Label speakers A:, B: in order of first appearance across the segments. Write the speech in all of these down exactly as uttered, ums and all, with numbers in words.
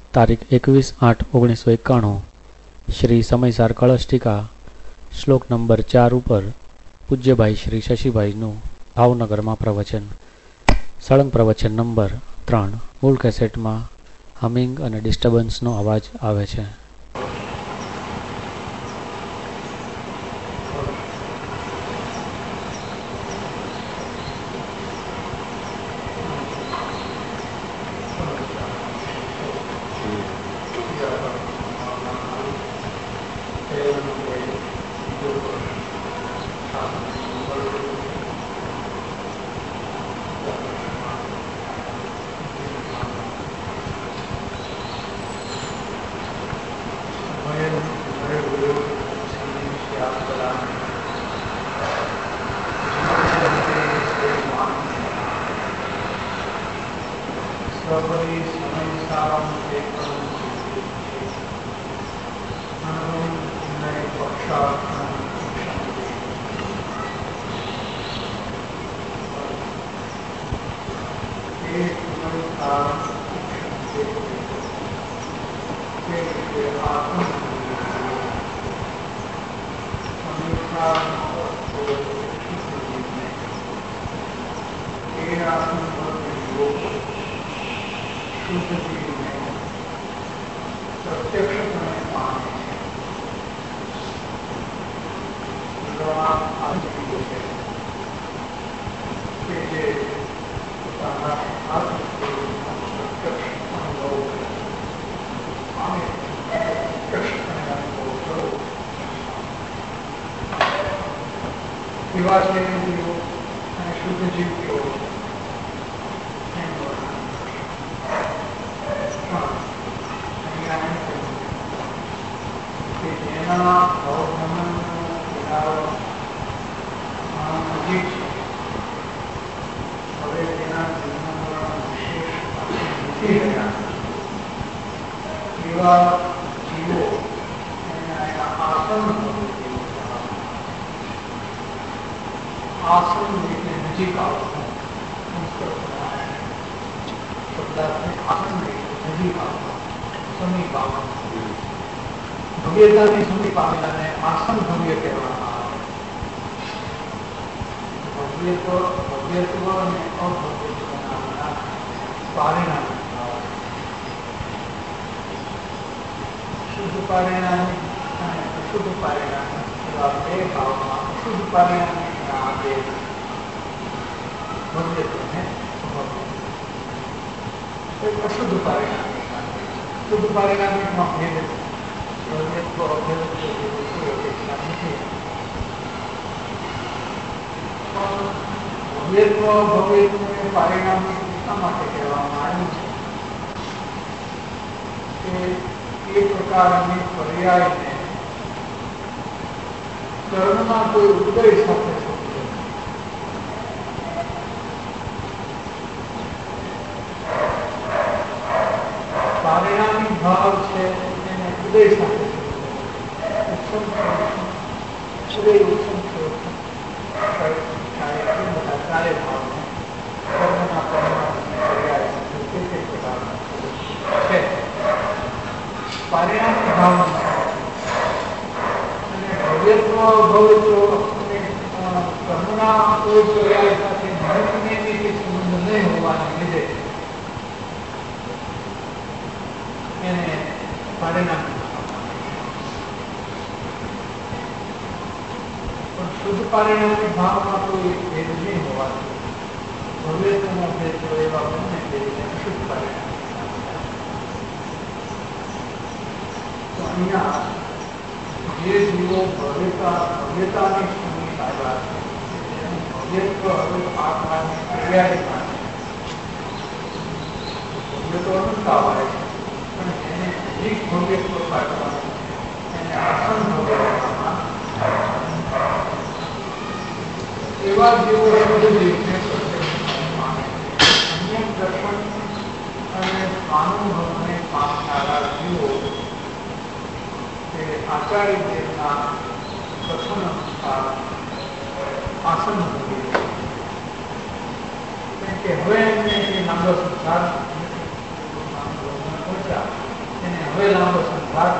A: તારીખ એકવીસ આઠ ઓગણીસો એકાણું શ્રી સમયસાર કળશ ટીકા શ્લોક નંબર ચાર ઉપર પૂજ્યભાઈ શ્રી શશીભાઈનું ભાવનગરમાં પ્રવચન. સળંગ પ્રવચન નંબર ત્રણ. મૂળ કેસેટમાં હમિંગ અને ડિસ્ટર્બન્સનો અવાજ આવે છે.
B: કે હવે એમને નાનો સંસાર પહોંચ્યા લાંબો સંભાળ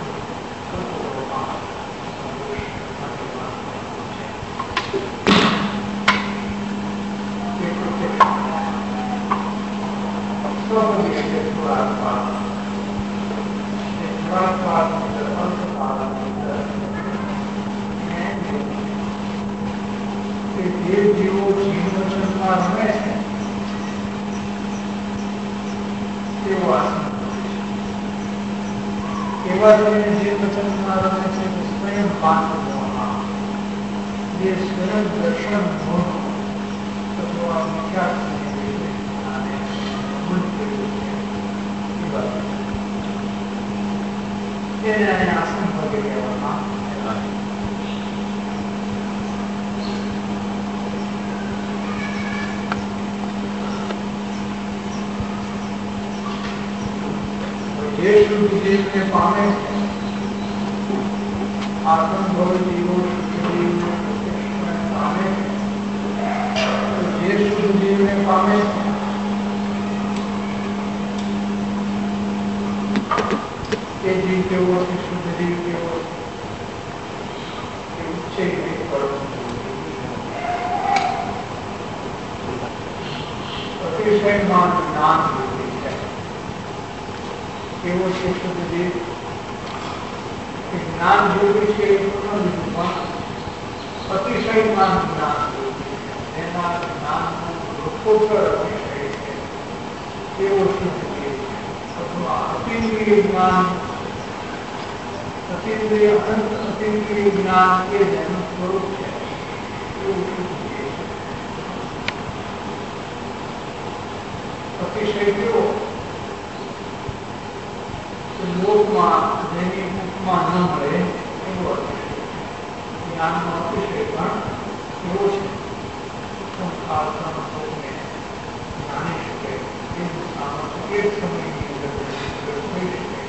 B: पामे आत्म भव जीवो पामे जे शुद्ध जीव में पामे के जीव के वो शुद्ध जीव के वो उच्च अतिशय मान ज्ञान केवल शुद्ध जीव ज्ञान जो भी છે અતિશય જ્ઞાન જ્ઞાન એના જ્ઞાનનું લોકોત્તર અતિશય છે તેવો શુદ્ધ જીવ અથવા અતિન્દ્રિય જ્ઞાન અતિન્દ્રિય અનંત અતિન્દ્રિય જ્ઞાન એ જેનું સ્વરૂપ છે એવું શુદ્ધ જીવ અતિશય કેવો લોકમાં જેની ઉપમા ન મળે એવો જ્ઞાનનો અતિશય પણ એવો છે સંસારને જાણી શકે એનું સામર્થ્ય એક સમયની અંદર થઈ શકે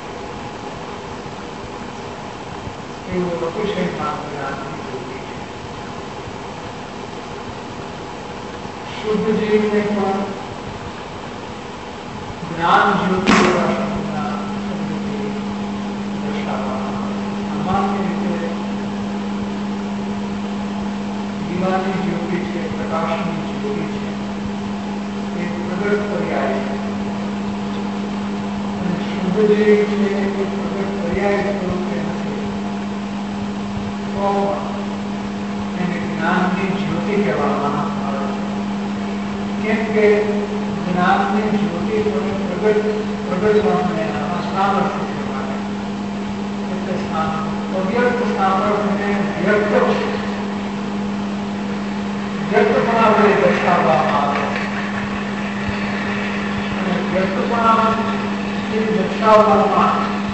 B: એવો અતિશય જ્ઞાનની જરૂરી છે. શુદ્ધ જીવને પણ જ્ઞાન જ્યોતિ सामान्य रीते दीवानी ज्योति है प्रकाशनी ज्योति है एक प्रगट पर्याय है शुद्ध जीव है एक प्रगट पर्याय स्वरूप है तो ज्ञान की ज्योति कहवामां આવે છે કેમ કે જ્ઞાનની જ્યોતિ પ્રગટ પ્રગટવાનું એનામાં સામર્થ્ય व्यक्त सामर्थ्य व्यक्त व्यक्तपणा वડે દર્શાવવામાં આવે અને વ્યક્તપણાથી દર્શાવવામાં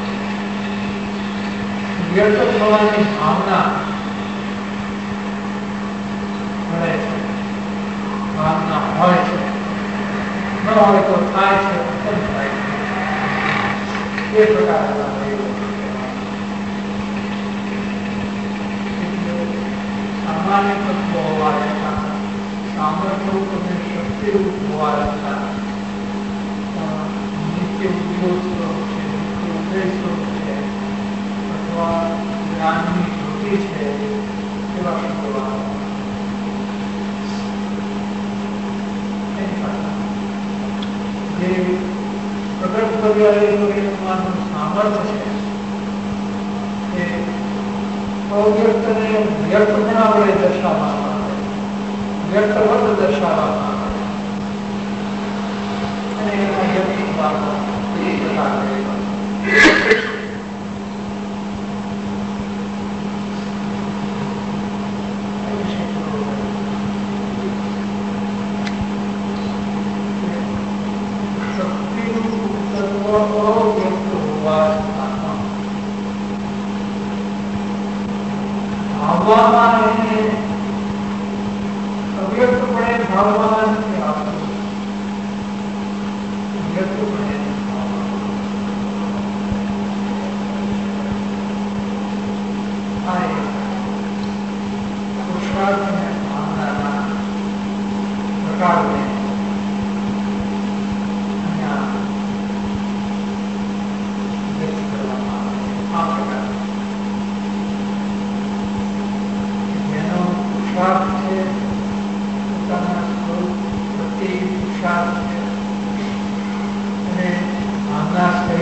B: વ્યક્ત થવાની ભાવના મળે છે ભાવના હોય છે ન હોય તો થાય છે કેમ થાય છે એ પ્રકારના सामान्य तत्व होवा छता सामर्थ्य અને શક્તિ રૂપ હોવા છતાં નિત્ય ઉદ્યોગ સ્વરૂપ છે નિત્ય ઉદય સ્વરૂપ છે અથવા જ્ઞાનની જ્યોતિ છે એવા શબ્દો જે પ્રગટ પર્યાયનું સામર્થ્ય છે એ અવ્યક્તને વ્યક્તપણા વડે દર્શાવવામાં આવે વ્યક્ત વડે દર્શાવવામાં આવે અને એના વ્યક્તિત્વ એ પ્રકારે ભાવવામાં નથી આવતું વ્યક્ત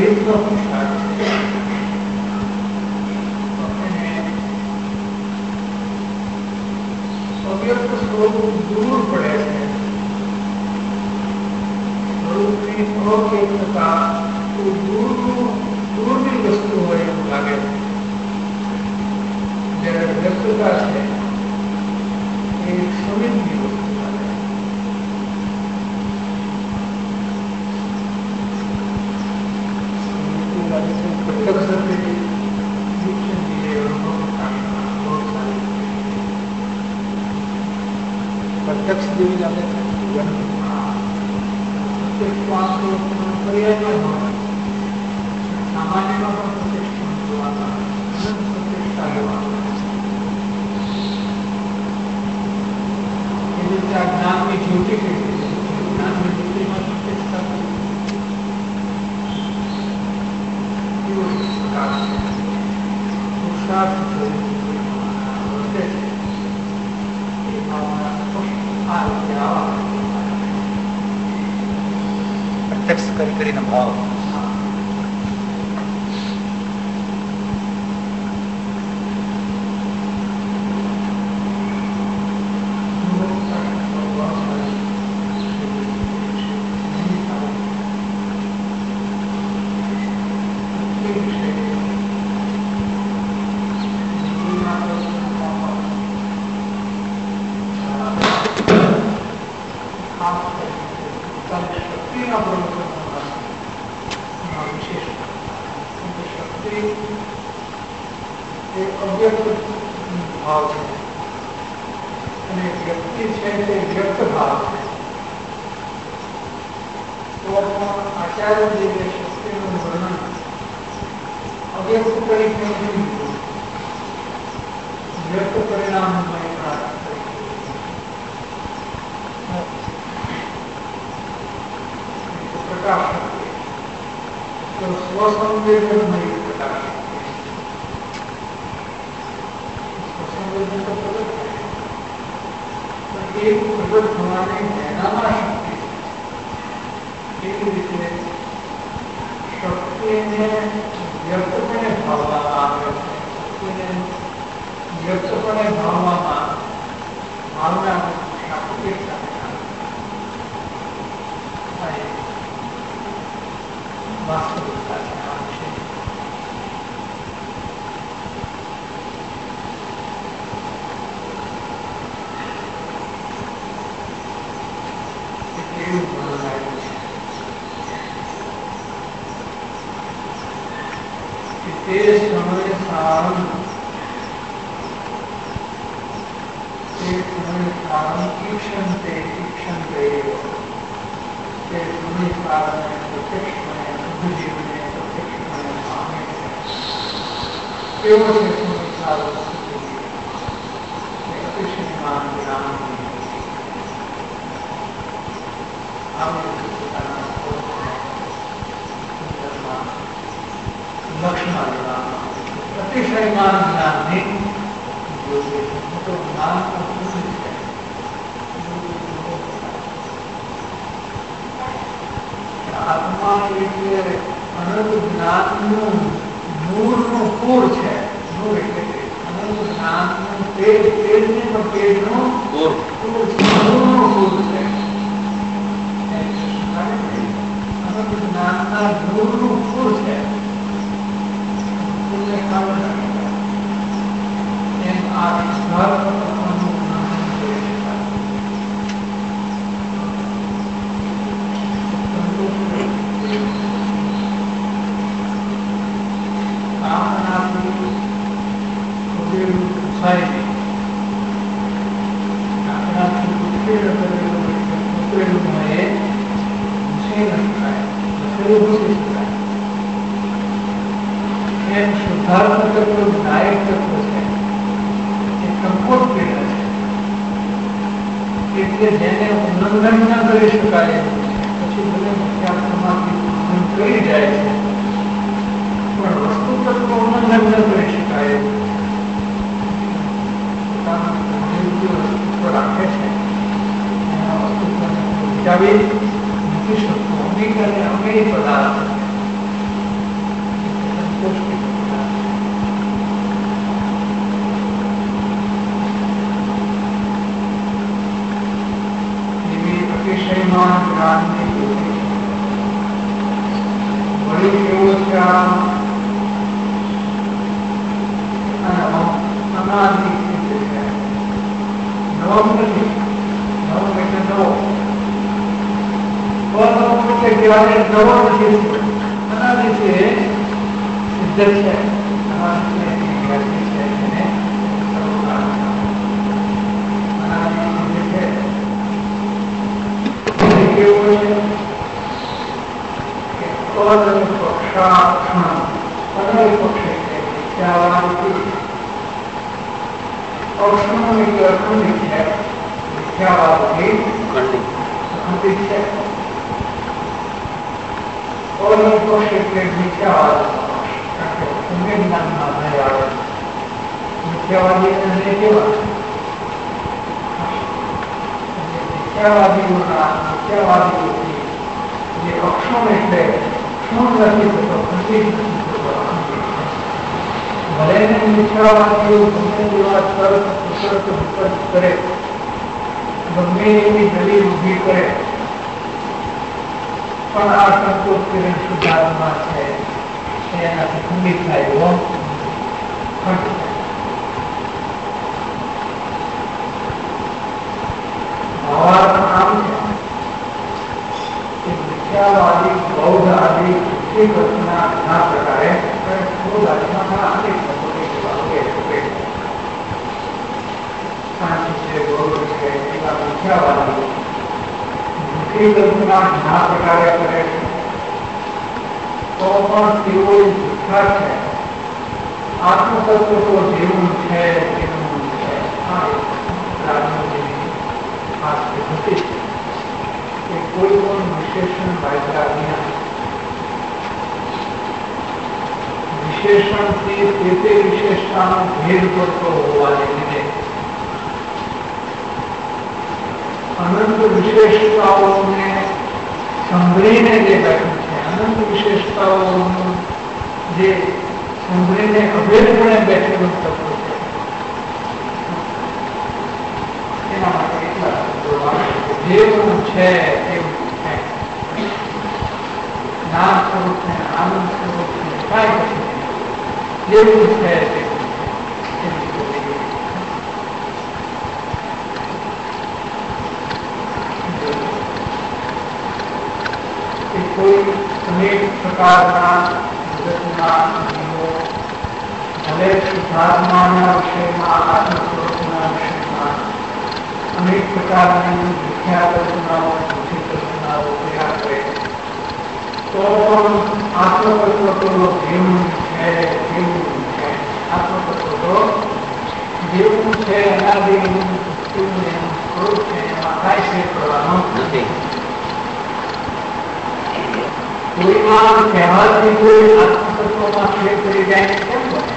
B: રીતનો પુરુષાર્થ છે. અવ્યક્ત સ્વરૂપ દૂર પડે છે. સ્વરૂપની અવ્યક્તતા દૂરનું દૂરની વસ્તુ હોય એવું લાગે છે. જ્યારે વ્યક્તતા છે એ સમીપની વસ્તુ લાગે છે. પ્રત્યક્ષ જેવી લાગે છે. સામાન્યમાં પણ પ્રત્યક્ષ જોવાના જ્ઞાનની જ્યોતિ જ્ઞાનની જ્યોતિમાં પ્રત્યક્ષતા પુરુષાર્થ વધે છે. એ ભાવના આ રીતે આવા
C: પ્રત્યક્ષ કરી કરીને ભાવ
B: કેવું છે આ અનાદિ છે નવમ નથી નવમ એટલે નવો અનવમ એટલે કહેવાય નવો નથી અનાદિ છે સિદ્ધ છે અનાદિ છે અનાદિ છે એને અનાદિ છે કેવું છે અનંત પક્ષાક્ષણ અનંત પક્ષ એટલે મિથ્યાવાદી અક્ષણો એટલે અખંડિત છે મિથ્યાવાદી અખંડિત છે અનંત પક્ષ એટલે મિથ્યાવાદ સંવેદનાના આધારે આવે મિથ્યાવાદી એટલે કેવા મિથ્યાવાદીઓના મિથ્યાવાદીઓથી જે અક્ષણ એટલે ક્ષણ નથી થતો ખંડિત નથી થતો ભલે ને મિથ્યાવાદીઓ ગમે એવા તર્ક કુશરત વિકલ્પ કરે ગમે એવી દલીલ ઊભી કરે પણ આ સંતોષ કિરણ શુદ્ધાત્મા છે એનાથી ખંડિત થાય એવો ખંડિત ભાવાર્થ આમ છે મિથ્યાવાદી બૌદ્ધ આદિ એ કલ્પના ના પ્રકારે બૌદ્ધ આત્માના અનેક સંતોષે શાંતિ છે બૌદ્ધ છે એવા મિથ્યાવાદી એ કલ્પના ના પ્રકારે કરે તો પણ તેઓ જુઠ્ઠા છે આત્મતત્વ તો જેવું છે તેવું છે આ રાજનીતિની આ સ્થિતિ કે કોઈ પણ વિશેષણ વાંચ્યા વિના વિશેષણથી તે તે વિશેષતાનો ભેદ પડતો હોવાને લીધે અનંત વિશેષતાઓને સંભળીને જે બેઠું છે અનંત વિશેષતાઓનું જે સંભળીને અભેદપણે બેઠેલું તત્વ છે એના માટે એટલા જેવું છે એવું છે નામ સ્વરૂપ છે આનંદ સ્વરૂપ છે કાંઈ કશું જેવું છે તેવું કોઈ અનેક પ્રકારના જગતના જીવો ભલે શુદ્ધાત્માના વિષયમાં આત્મ સ્વરૂપના વિષયમાં અનેક પ્રકારની મિથ્યા કલ્પનાઓ જૂઠી કલ્પનાઓ કર્યા કરે તો પણ આત્મતત્વ તો જેવું છે તેવું છે આત્મતત્વ તો જેવું છે અનાદિ એનું સ્વરૂપ છે એમાં કાંઈ ફેર કરવાનો નથી કોઈમાં કહેવાથી કોઈ આત્મતત્વમાં ફેર કરી જાય કેમ બને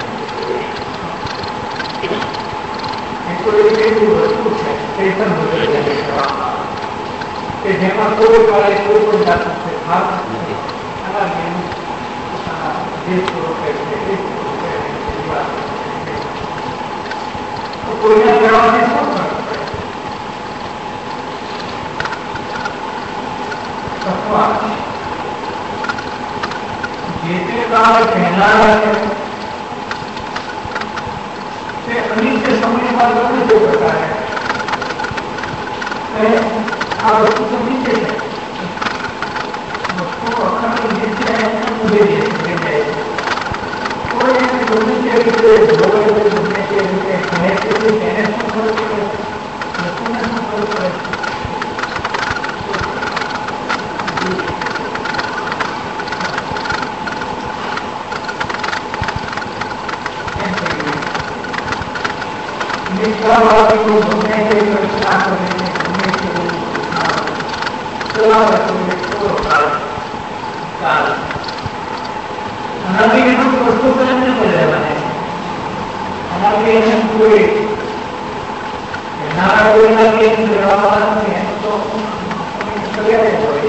B: એ કોઈ એવી વસ્તુ છે ચેતન બદલ કે જેમાં કોઈ કાળે કોઈ પણ જાતનો ફેરફાર નથી અનાદિનું જે સ્વરૂપે છે એ સ્વરૂપે તો કોઈના કહેવાથી શું ફરક પડે અથવા જે તે કાળ કહેનારા છે તે અનિત્ય સમયમાં ગમે તે પ્રકારે આ વસ્તુ તો નીચે છે વસ્તુ અખંડ જે છે એને ઉભી થઈ જાય છે કોઈ એને ગમે તે રીતે ભોગવે ગમે તે રીતે કહે છે તેને શું ફરક પડે વસ્તુને શું ફરક પડે મિથ્યાવાદીઓ ગમે તે કલ્પના કરીને ગમે તેવું ચલાવે તો થોડો કાળ કાળ અનાદિ એનું વસ્તુ કરીને બદલવાને અનાદિ એને કોઈ એના કોઈ અનાદિ એને રહેવાના નથી એનું તો સગેરે હોય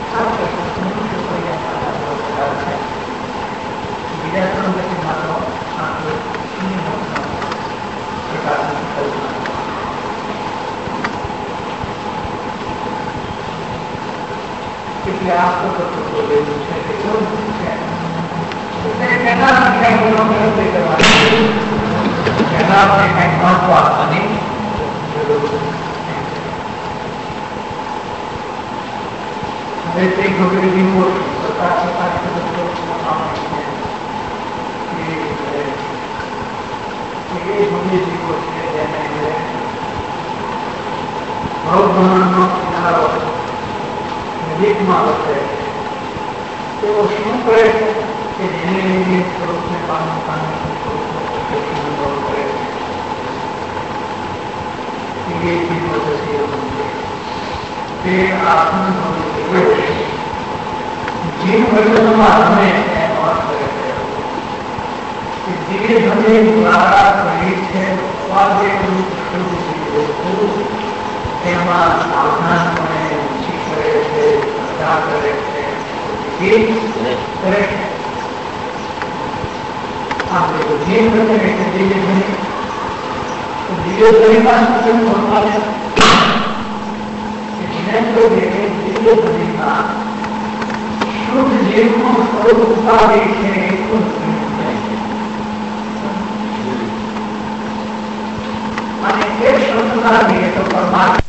B: બીજા ત્રણ પછી માત્ર એટલે આ તત્વ લેવું છે આપણે કઈ મહત્વ આપવાની જરૂર નથી. હવે તે ગમે જીવો સત્તા સત્તા ગમે જીવો છે જેને ભવભ્રમણનો કિનારો નજીકમાં વસે તેઓ શું કરે છે કે જેને લીધે સ્વરૂપને પામવા પામે સ્વરૂપનો અનુભવ કરે છે એ જીવો થશે તે આત્મનો જીવ વર્તનમાં અમે એનો અર્થ કરે છે કે જે ભલે દ્વારા કરી છે તેમાં સાવધાનપણે ઊંચી કરે છે, શ્રદ્ધા કરે છે, કરે છે. આપણે તો જીવ કરે છે દિવ્ય ધ્વનિ તો દિવ્ય ધ્વનિમાં શું ભગવાન દિવ્ય ધ્વનિમાં શુદ્ધ જીવનું સ્વરૂપ ઉતારી છે એટલું અને એ શુદ્ધતાની તો પરમાત્મા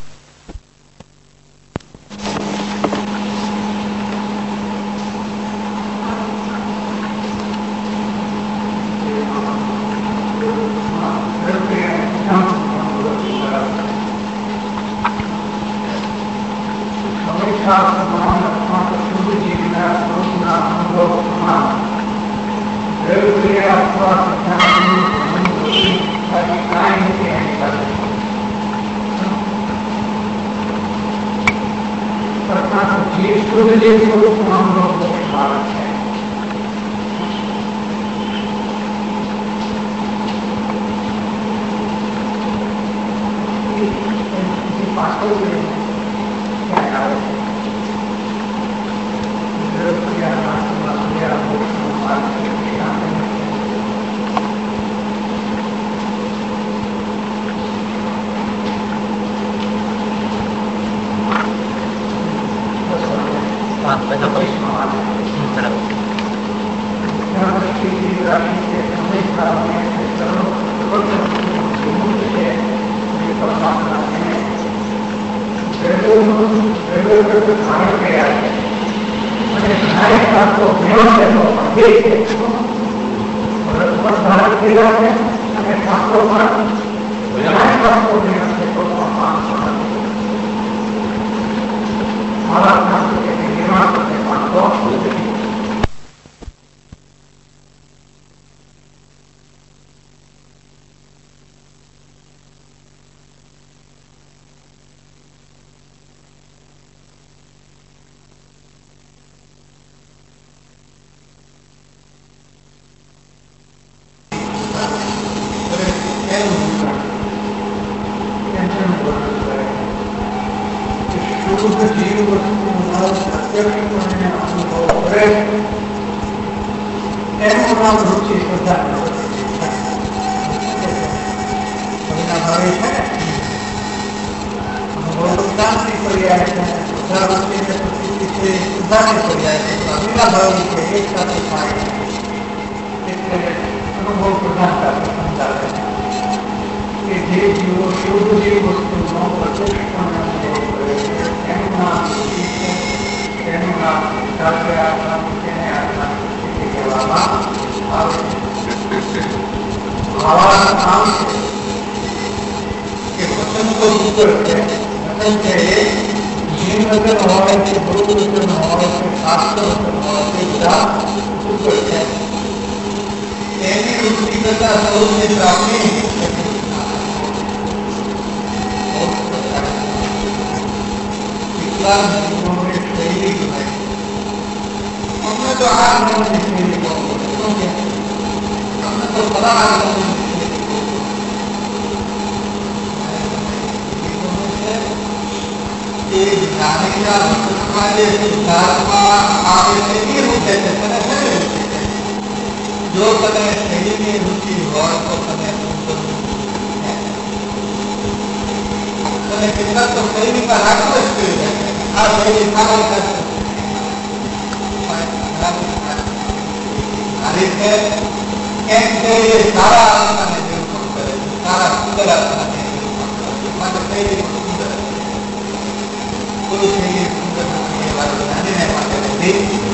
C: સારા સુંદર આત્મા માટે કઈ રીતે સુંદર પુરુષ થઈ સુંદર એ વાત જાણીને માટે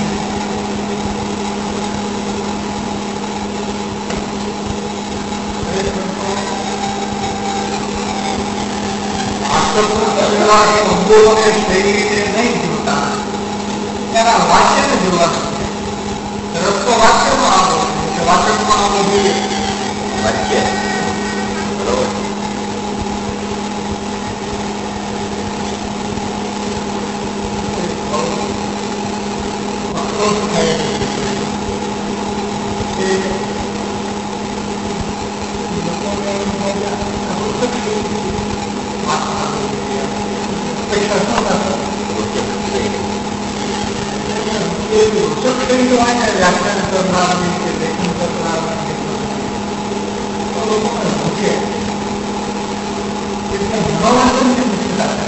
C: નહીં જોતા એના વાક્યને જોવાનું છે. રસ્તો વાક્યનો આવવો છે. વાક્યમાં આવવો જોઈએ. વાક્ય બરોબર. વ્યાખ્યાન કરનારની કે લેખન કરનારની લોકોને પૂછે એટલે મનોરંજનની મુશ્કેલ થાય.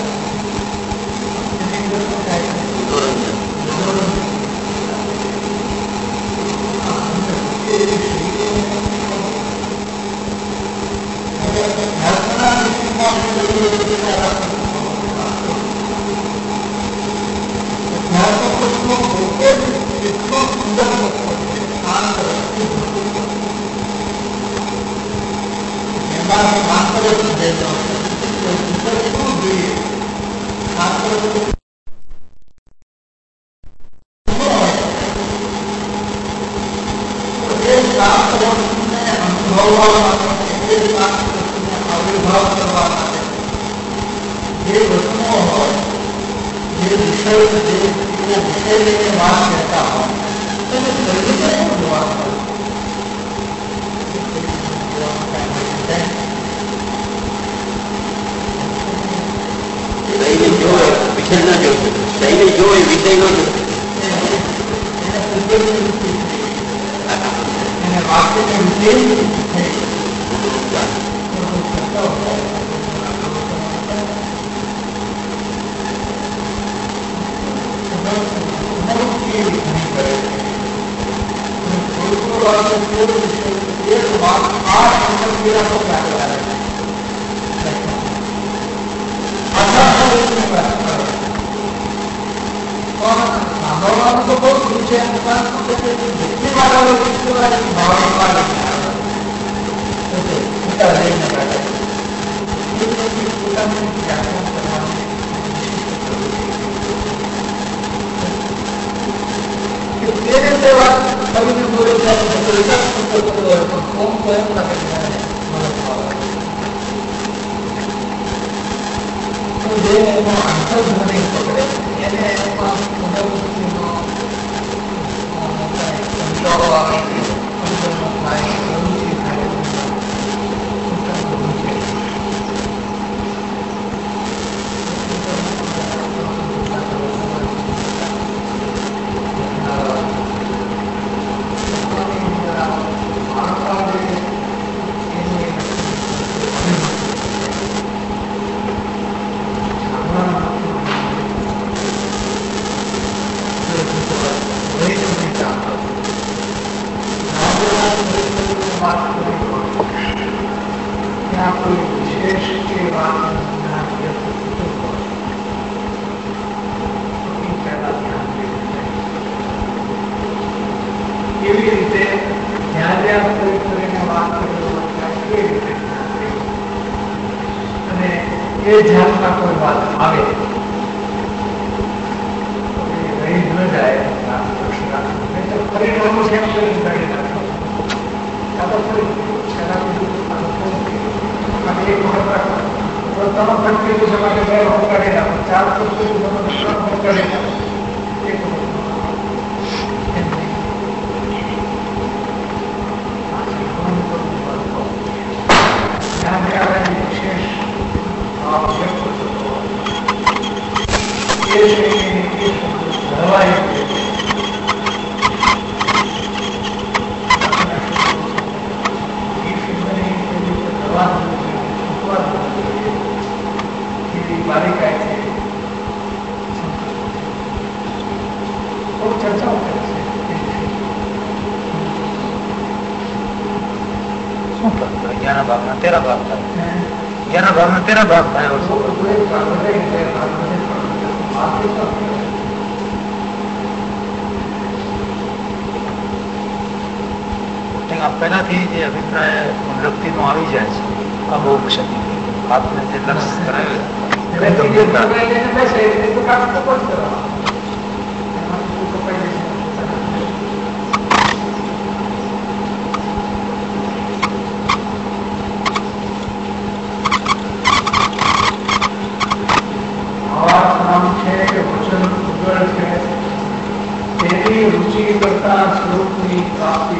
C: અગિયાર ભાગમાં તેરા ભાગ થાય, અગિયાર ભાગમાં તેરા ભાગ થાય. પહેલાથી જે અભિપ્રાય વૃત્તિ નો આવી જાય છે આ બહુ ક્ષતિ આપને જે લક્ષ કરાવે
B: રુચિ કરતા સ્વરૂપની પ્રાપ્તિ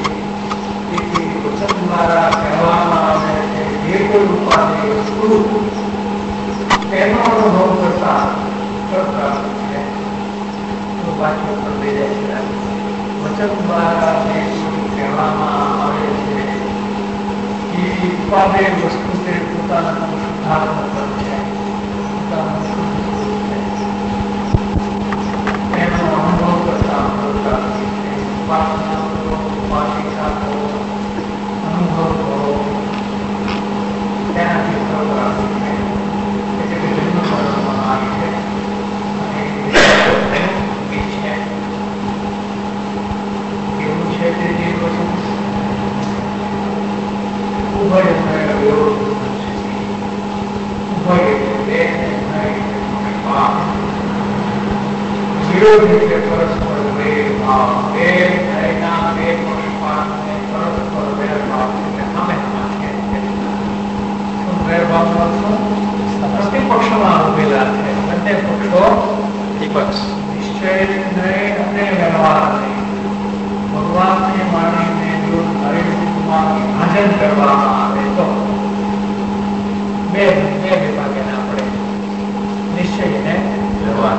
B: વચન દ્વારા કહેવામાં આવે છે જે કોઈ ઉપાધિ વસ્તુ તેનો અનુભવ કરતા કરતા છે તો વાક્ય પર લઈ જાય છે. વચન દ્વારા જે કહેવામાં આવે છે એ ઉપાધિ વસ્તુ તે પોતાના શુદ્ધાત્મ પર છે, પોતાનું તેનો અનુભવ કરતા કરતા ઉપાસના ઉપાધિકા અનુભવ કરો તેનાથી એટલે જન્મ કરવામાં આવી છે એવું છે તે જે વસ્તુ ઉભય વિરોધ ઉભય એટલે વિરોધ એટલે પરસ્પર વેર ભાવ, બે ભયના બે પક્ષપાત ને પરસ્પર વેર ભાવ એટલે સામે સામે વેર ભાવ પ્રતિપક્ષમાં ઉભેલા છે. બંને પક્ષો
C: વિપક્ષ
B: નિશ્ચય નહીં અને વ્યવહાર નહીં. ભગવાનને માણીને જો હરિરૂપમાં વિભાજન કરવામાં આવે તો બે બે વિભાગે આપણે નિશ્ચય ને વ્યવહાર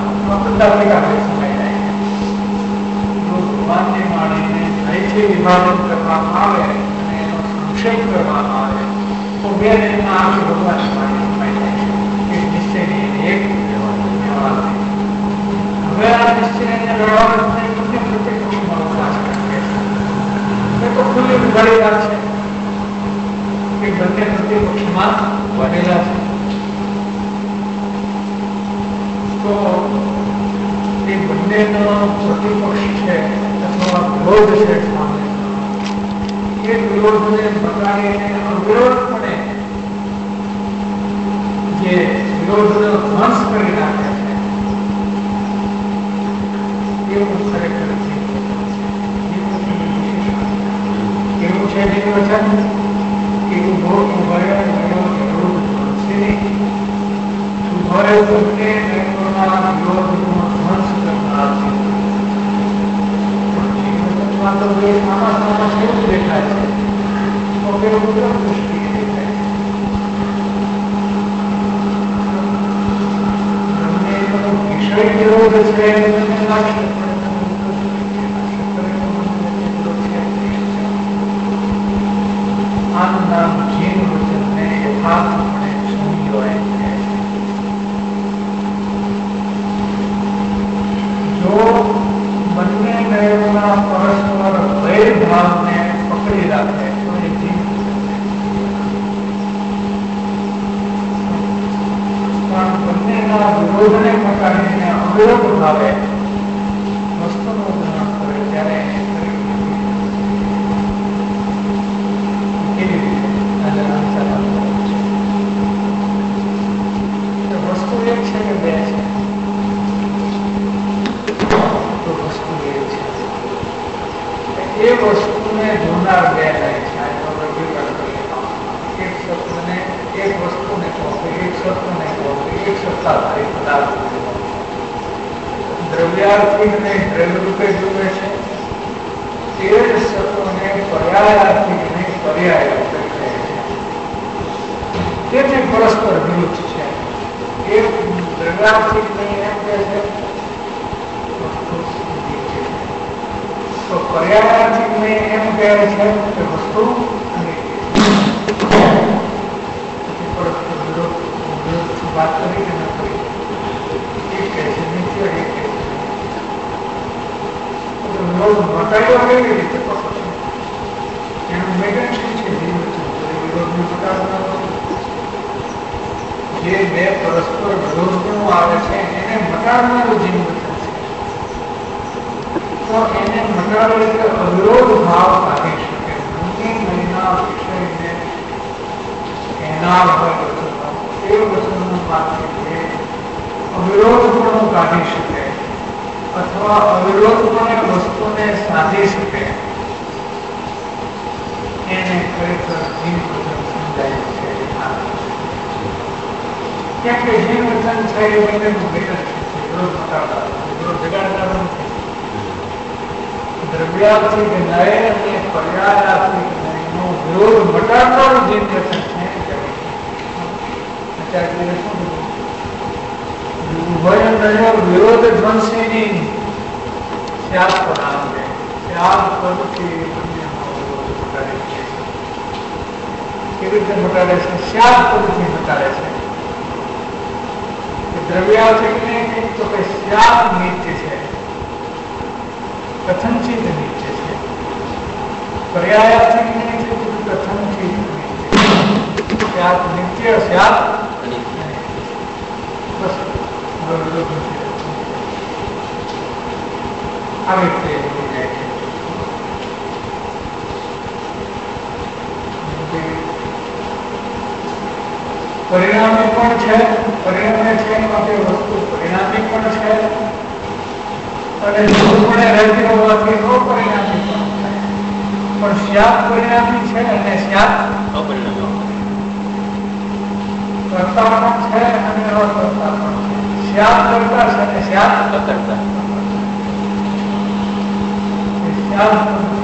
B: ભગવાનને માણીને અહીંથી વિભાજન કરવામાં આવે અને એનો સંશય કરવામાં આવે તો બે દિનમાં આખી ભગવાનને માણી એક નિશ્ચયની એક વ્યવહાર. હવે આ નિશ્ચય વ્યવહાર તો ખુલ્લી ઉઘાડી વાત છે કે બંને પ્રતિપક્ષમાં વધેલા છે. તો એ બંનેનો પ્રતિપક્ષ છે અથવા વિરોધ છે સામે એ વિરોધને બગાડીને અવિરોધપણે જે વિરોધનો ધ્વંસ કરી નાખે છે એવું ખરેખર એવું છે જે વચન એવું ભોગ ભય વિરોધ વિરોધ છે નહીં. ભય બંને નૈકોના વિરોધનો ધ્વંસ કરનાર છે. જીવનમાં તો બે નાના નાના કેવું દેખાય છે તો બે ઉત્તમ દૃષ્ટિએ દેખાય છે. બંનેનો વિષય વિરોધ છે બંને લાગશે આનું નામ જીવ વચનને યથાર્થપણે સુની હોય છે. જો બંને નયનોના પરસ્પર વૈર ભાવને પકડી રાખે તો એ જીવ પણ બંનેના વિરોધને પકડીને અવિરોધ ભાવે વસ્તુનું ગ્રહણ કરે ત્યારે કેવી રીતે વસ્તુ એક છે કે બે છે? એ વસ્તુને જોનાર બે થાય છે. એક સત્વને એક વસ્તુને કહો એક સત્વને કહો એક સત્તાધારી પદાર્થ દ્રવ્યાર્થિકને દ્રવ્ય રૂપે જુએ છે તે જ સત્વને પર્યાયાર્થિકને પર્યાય રૂપે કહે છે. તેથી પરસ્પર વિરુદ્ધ છે. એક દ્રવ્યાર્થિકને એમ કહે છે તો પર્યાયાર્થિકને એમ કહે છે કે વસ્તુ વાત કરી કે ન કરી એક કહે છે નિત્ય એક કહે છે વિરોધ ઘટાડ્યો કેવી રીતે એનું મેગન શું છે? વિરોધને મટાડનારો, જે બે પરસ્પર વિરોધનું આવે છે એને મટાડનારું જીવ વચન છે. તો એને મટાડે એટલે અવિરોધ ભાવ કાઢી શકે. મહિના વિષયને એના એ વચનનું માત્ર અવિરોધપણું કાઢી શકે અથવા અવિરોધપણે વસ્તુને સાધી શકે એને ખરેખર જીવ વચન સમજાય છે. કેમ કે જીવ વચન છે એ બંનેનું ભેદ છે. વિરોધ મટાડતા વિરોધ જગાડતા નથી. દ્રવ્યાર્થી કે નય અને પર્યાયાર્થી કે નયનો વિરોધ મટાડનારું જીવ વચન છે. અત્યારે શું ઉભય નયો વિરોધ ધ્વંસીની સ્યાદ પરાંગે સ્યાદ પદથી બંનેનો વિરોધ મટાડે છે. કેવી રીતે મટાડે છે? સ્યાદ પદથી મટાડે છે. દ્રવ્યાર્થી કે તો કે સ્યાદ નિત્ય છે, કથનચિત નિત્ય છે. પર્યાયાર્થી કે તો કથનચિત નિત્ય. સ્યાદ નિત્ય સ્યાદ બસ આવી રીતે જાય છે. પરિણામી પણ છે, પરિણામે છે માટે વસ્તુ પરિણામી પણ છે અને મૂળપણે રહેતી હોવાથી અપરિણામી પણ છે. પણ સ્યાદ પરિણામી છે અને સ્યાદ અપરિણામી કરતા પણ છે અને અકર્તા પણ છે. સ્યાદ કરતા છે અને સ્યાદ અકર્તા. સ્યાદ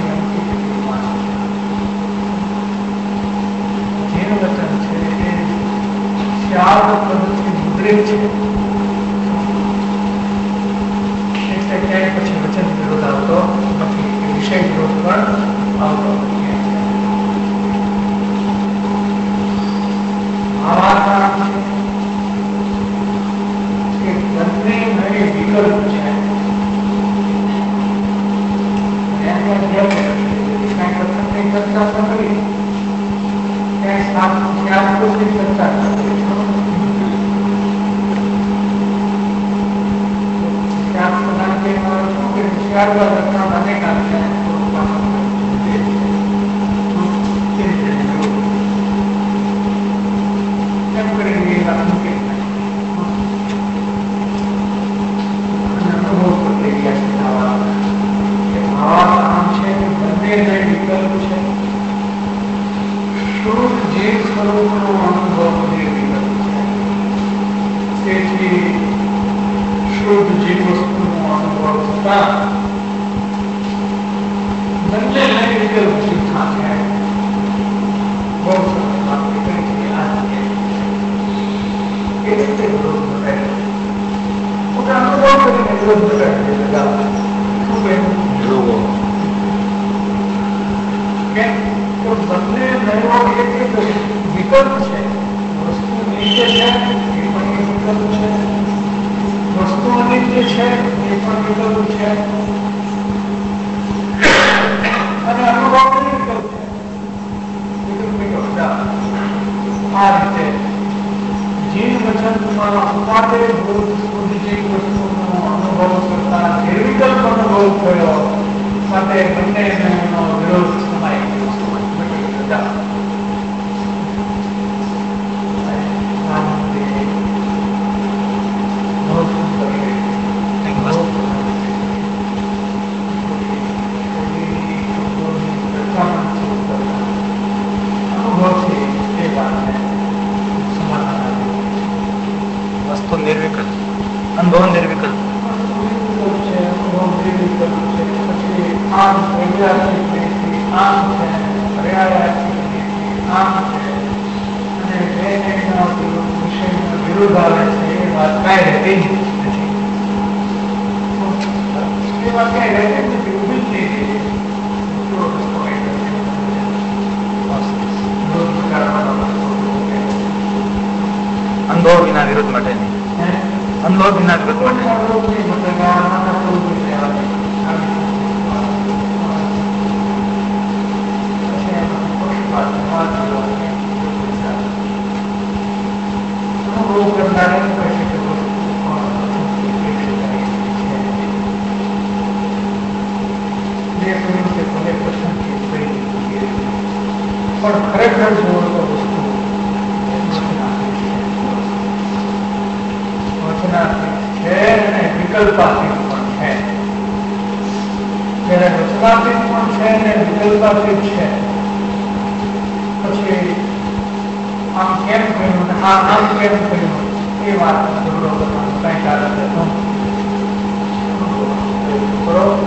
B: જીવ વચન છે એ સ્યાદ પદથી મુદ્રિત છે. એટલે ક્યાંય પછી વચન વિરોધ આવતો નથી, વિષય વિરોધ પણ આવતો નથી. આવા કારણ છે કે બંને ઘણી વિકલ્પ છે. ચર્ચા કરી ત્યાં ચર્ચા કરી
C: અનુભવ વિના વિરોધ માટે નહીં. અનુભવ વિના વિરોધ માટે
B: પણ ખરેખર જુઓ તો વસ્તુ વચનાતીત છે અને વિકલ્પાતીત પણ છે. જ્યારે વચનાતીત પણ છે ને વિકલ્પાતીત છે, પછી આમ કેમ કહ્યું ને આ આમ કેમ કહ્યું એ વાત ઝઘડો કરવાનો કઈ કારણ નથી. બરોબર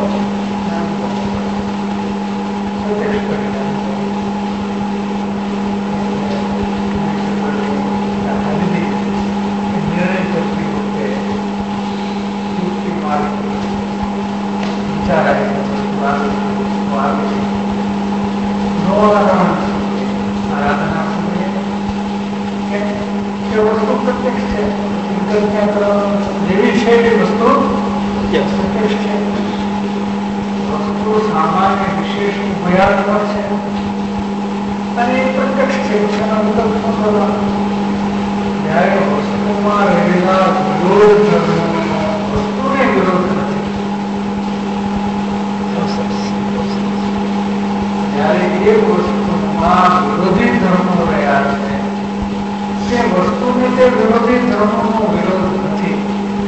B: જેવી છે એ વસ્તુ પ્રત્યક્ષ છે. વસ્તુ સામાન્ય વિશેષ ભયાત્મક છે અને એ પ્રત્યક્ષ છે. જ્યારે વસ્તુમાં રહેલા વિરોધ વસ્તુને વિરોધ નથી. જ્યારે એ વસ્તુમાં વિરોધી ધર્મો રહ્યા છે, તે વસ્તુને તે વિરોધી ધર્મોનો વિરોધ નથી,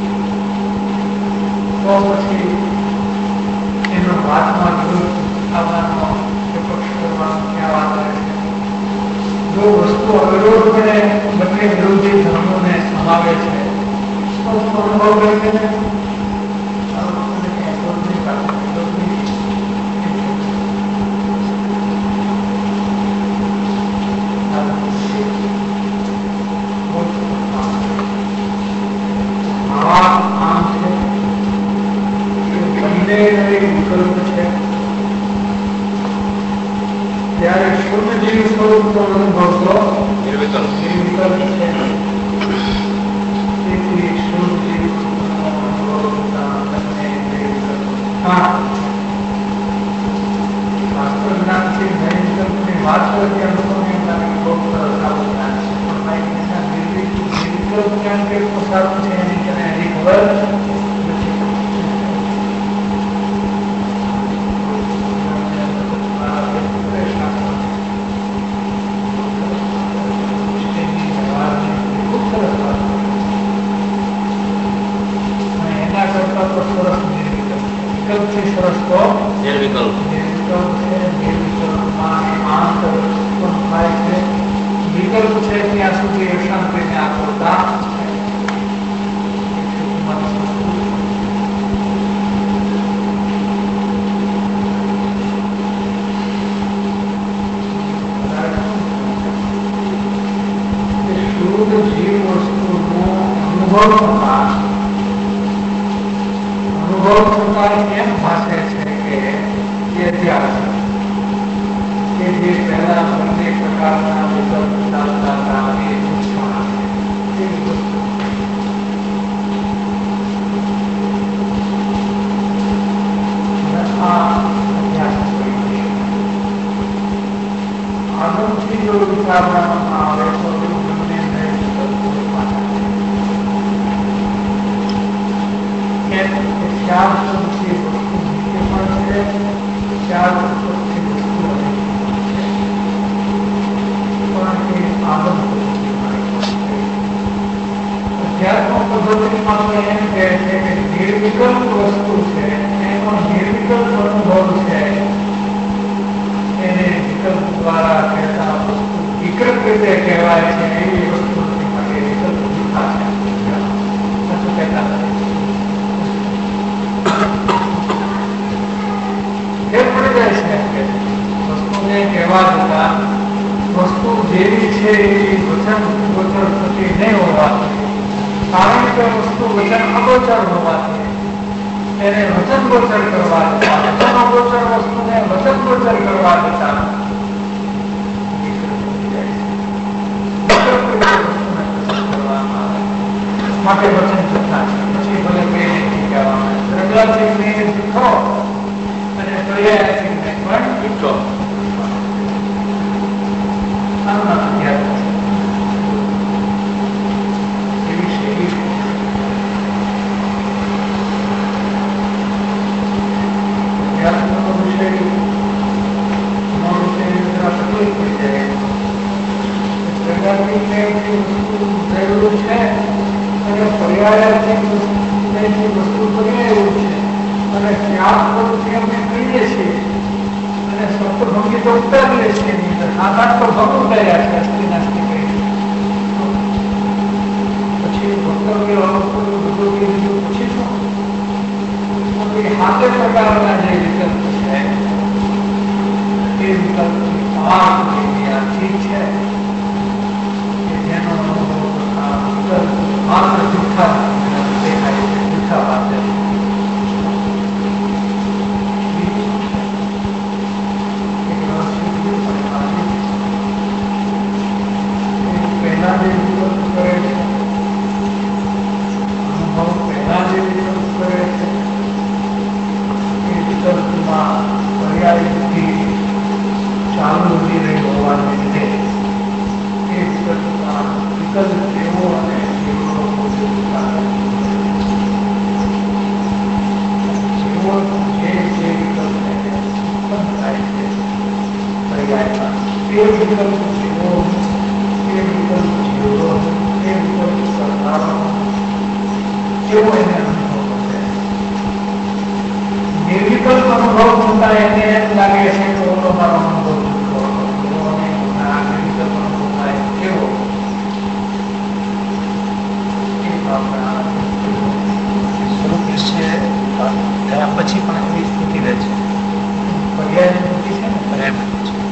B: તો પછી એનો વાતમાં વિરોધ આવવાનો કે પક્ષ કરવાનો ક્યાં વાત આવે છે? જો વસ્તુ અવિરોધ બને બંને વિરોધી ધર્મોને સમાવે છે તો અનુભવ કરે છે ને વિકલ્પ છે. ત્યારે શુદ્ધ જીવ સ્વરૂપનો અનુભવ તો નિર્વિકલ્પ છે. તેથી શુદ્ધ જીવ શાસ્ત્ર જ્ઞાનથી નિર્વિકલ્પની વાત કરતી અનુભવની બહુ સરસ આવું જ્ઞાન છે. પણ નિર્વિકલ્પ જ્ઞાન કેટલું સારું છે એની તને હજી ખબર વિકલ્પ છે ત્યાં સુધી શાંતિને આકર્ષતા શુદ્ધ જીવ વસ્તુનો અનુભવ થતા અનુભવ થતા એમ ભાષે છે કે જે અત્યારે કે જે પહેલા બંને પ્રકારના વિકલ્પ ચાલતા હતા એ દુશ્મન છે. આગળથી જો વિચારવામાં આવે તો બંને ચાર શબ્દથી વસ્તુ મુખ્ય પણ છે, ચાર શબ્દથી વસ્તુ અધ્યાત્મ પદ્ધતિમાં તો એમ કહે છે કે નિર્વિકલ્પ વસ્તુ છે એનો નિર્વિકલ્પ અનુભવ છે એને વિકલ્પ દ્વારા કહેતા વસ્તુ વિકલ્પ રીતે કહેવાય છે. એવી વસ્તુ માટે વિકલ્પ જૂઠા છે, સાચું કહેતા નથી. ફેર પડી જાય છે વસ્તુને કહેવા જતા વસ્તુ જેવી છે એવી વચન ગોચર થતી નહીં હોવાથી, કારણ કે વસ્તુ વચન અગોચર હોવાથી એને વચન ગોચર કરવા જતા વચન અગોચર વસ્તુને વચન ગોચર કરવા જતા માટે વચન જૂઠા છે. પછી ભલે બે રીતે કહેવામાં પ્રગલાદજીને જૂઠો અને પર્યાયજીને પણ જૂઠો. વિષય પહેલાથી કંઈક વસ્તુ રહેલું છે અને પર્યાયથી કંઈક વસ્તુ પર્યાયું છે અને ત્યાગ કરવાથી અમે કહીએ છીએ અને સપ્તભંગી તો ઉતારીએ છીએ નહીં સાત આઠ તો ભંગ ઉતાર્યા છે અસ્તી નાસ્તી કહી પછી વક્તવ્ય બધું કીધું પછી શું સાતે પ્રકારના જે વિકલ્પ છે એ વિકલ્પ ઠીક છે કે જેનો માત્ર જૂઠા દેખાય છે જૂઠા વાત પહેલા જે વિકલ્પ કરે છે અનુભવ પહેલા જે વિકલ્પ કરે છે એ વિકલ્પમાં પર્યાયથી ચાલુ વધી રહી હોવાને લીધે એ વિકલ્પમાં વિકલ્પ જેવો અને જેવો જેવો જે જે વિકલ્પને ઉત્પન્ન થાય છે પર્યાયમાં એ વિકલ્પ જેવો એ વિકલ્પ જેવો એ વિકલ્પ સરકારો જેવો એને અનુભવ થશે નિર્વિકલ્પ અનુભવ થતા એને એમ લાગે છે કે ઓનો મારો અનુભવ પછી પણ એવી સ્થિતિ રહે છે પર્યાય સ્થિતિ છે ને પર્યાય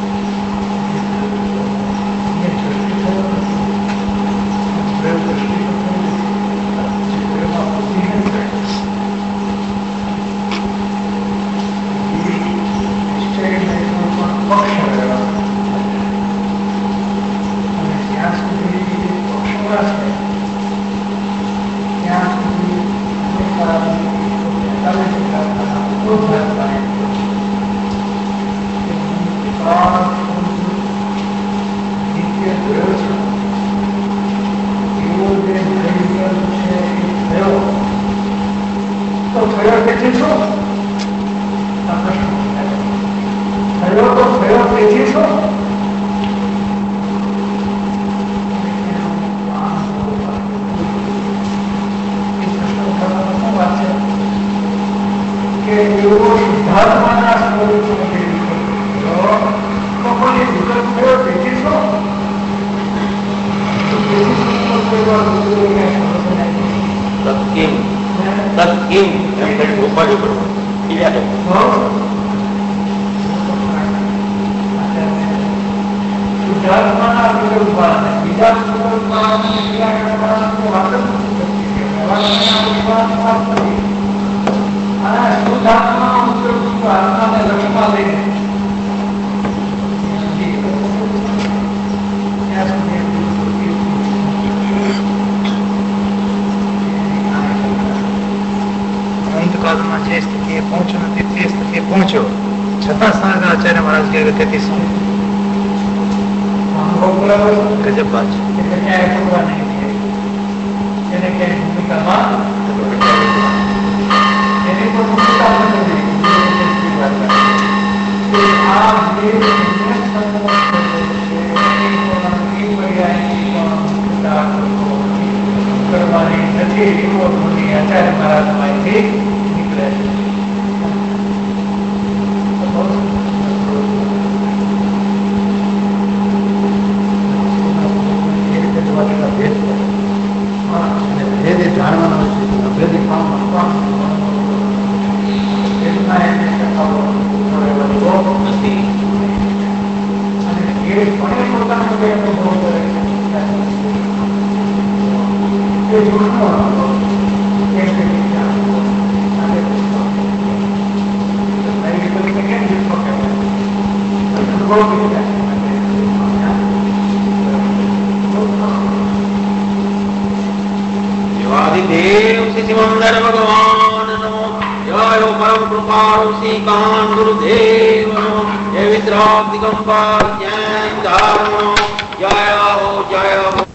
D: गुरुदेव जय विद्राग दिगंबर जय धारण जय हो जय हो।